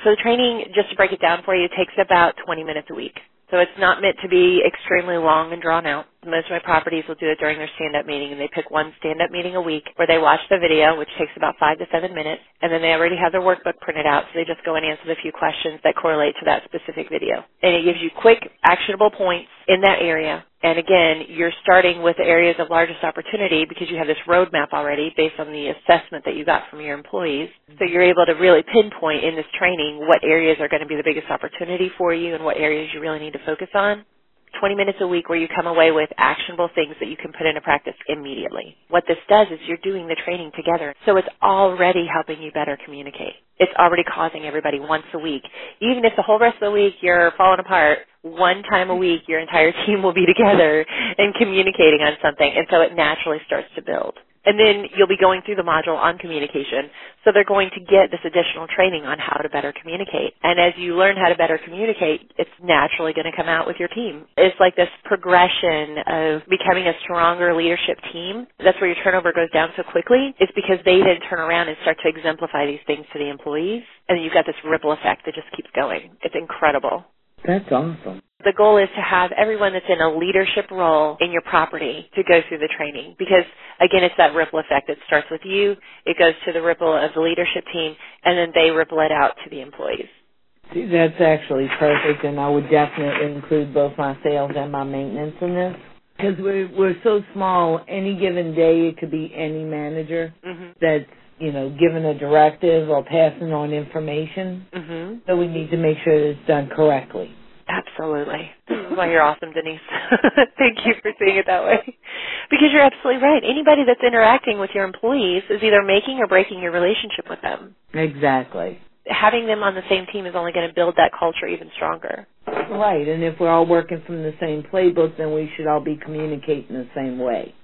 So the training, just to break it down for you, takes about 20 minutes a week. So it's not meant to be extremely long and drawn out. Most of my properties will do it during their stand-up meeting, and they pick one stand-up meeting a week where they watch the video, which takes about 5 to 7 minutes, and then they already have their workbook printed out, so they just go and answer the few questions that correlate to that specific video. And it gives you quick, actionable points in that area. And again, you're starting with the areas of largest opportunity because you have this roadmap already based on the assessment that you got from your employees. So you're able to really pinpoint in this training what areas are going to be the biggest opportunity for you and what areas you really need to focus on. 20 minutes a week where you come away with actionable things that you can put into practice immediately. What this does is you're doing the training together, so it's already helping you better communicate. It's already causing everybody once a week. Even if the whole rest of the week you're falling apart, one time a week your entire team will be together and communicating on something, and so it naturally starts to build. And then you'll be going through the module on communication. So they're going to get this additional training on how to better communicate. And as you learn how to better communicate, it's naturally going to come out with your team. It's like this progression of becoming a stronger leadership team. That's where your turnover goes down so quickly. It's because they then turn around and start to exemplify these things to the employees. And then you've got this ripple effect that just keeps going. It's incredible. That's awesome. The goal is to have everyone that's in a leadership role in your property to go through the training because, again, it's that ripple effect. It starts with you, it goes to the ripple of the leadership team, and then they ripple it out to the employees. See, that's actually perfect, and I would definitely include both my sales and my maintenance in this because we're so small. Any given day, it could be any manager that's given a directive or passing on information. So we need to make sure that it's done correctly. Absolutely. This is why you're awesome, Denise. Thank you for seeing it that way. Because you're absolutely right. Anybody that's interacting with your employees is either making or breaking your relationship with them. Exactly. Having them on the same team is only going to build that culture even stronger. Right. And if we're all working from the same playbook, then we should all be communicating the same way.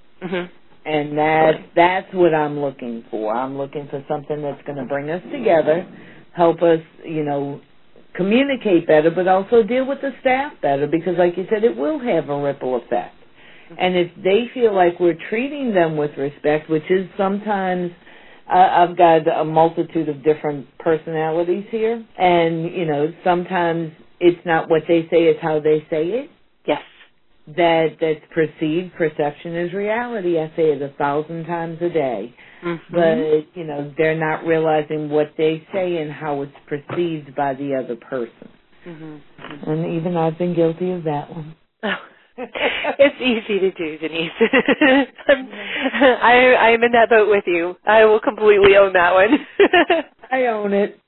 And that's what I'm looking for. I'm looking for something that's going to bring us together, help us, communicate better, but also deal with the staff better because, like you said, it will have a ripple effect. And if they feel like we're treating them with respect, which is sometimes I've got a multitude of different personalities here, and, sometimes it's not what they say, it's how they say it. Yes. That's perceived. Perception is reality. I say it 1,000 times a day. But, they're not realizing what they say and how it's perceived by the other person. And even I've been guilty of that one. Oh. It's easy to do, Denise. I'm in that boat with you. I will completely own that one. I own it.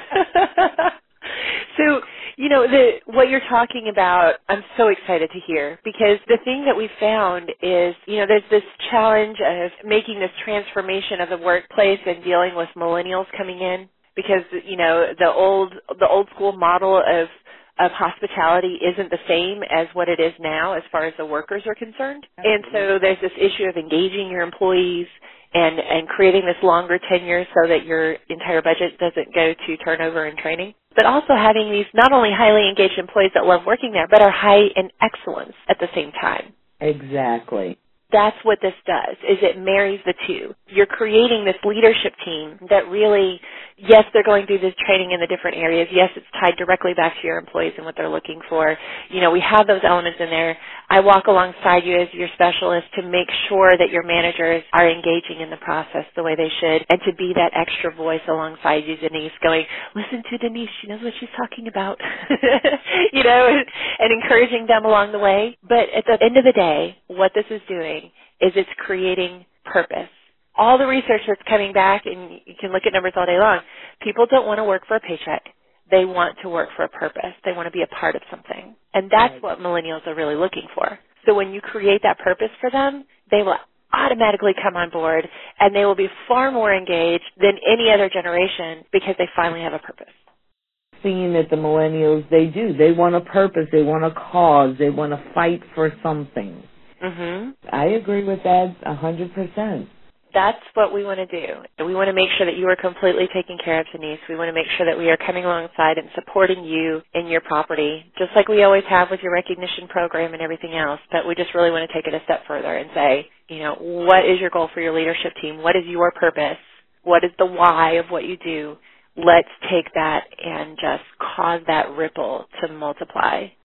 So, what you're talking about, I'm so excited to hear because the thing that we found is, there's this challenge of making this transformation of the workplace and dealing with millennials coming in because, the old school model of hospitality isn't the same as what it is now as far as the workers are concerned. And so there's this issue of engaging your employees and creating this longer tenure so that your entire budget doesn't go to turnover and training, but also having these not only highly engaged employees that love working there, but are high in excellence at the same time. Exactly. That's what this does, is it marries the two. You're creating this leadership team that really, yes, they're going through this training in the different areas. Yes, it's tied directly back to your employees and what they're looking for. We have those elements in there. I walk alongside you as your specialist to make sure that your managers are engaging in the process the way they should and to be that extra voice alongside you, Denise, going, listen to Denise, she knows what she's talking about, and encouraging them along the way. But at the end of the day, what this is doing is it's creating purpose. All the research that's coming back, and you can look at numbers all day long, people don't want to work for a paycheck. They want to work for a purpose. They want to be a part of something. And that's what millennials are really looking for. So when you create that purpose for them, they will automatically come on board, and they will be far more engaged than any other generation because they finally have a purpose. Seeing that the millennials, they do. They want a purpose. They want a cause. They want to fight for something. I agree with that 100%. That's what we want to do. We want to make sure that you are completely taken care of, Denise. We want to make sure that we are coming alongside and supporting you in your property, just like we always have with your recognition program and everything else. But we just really want to take it a step further and say, what is your goal for your leadership team? What is your purpose? What is the why of what you do? let's take that and just cause that ripple to multiply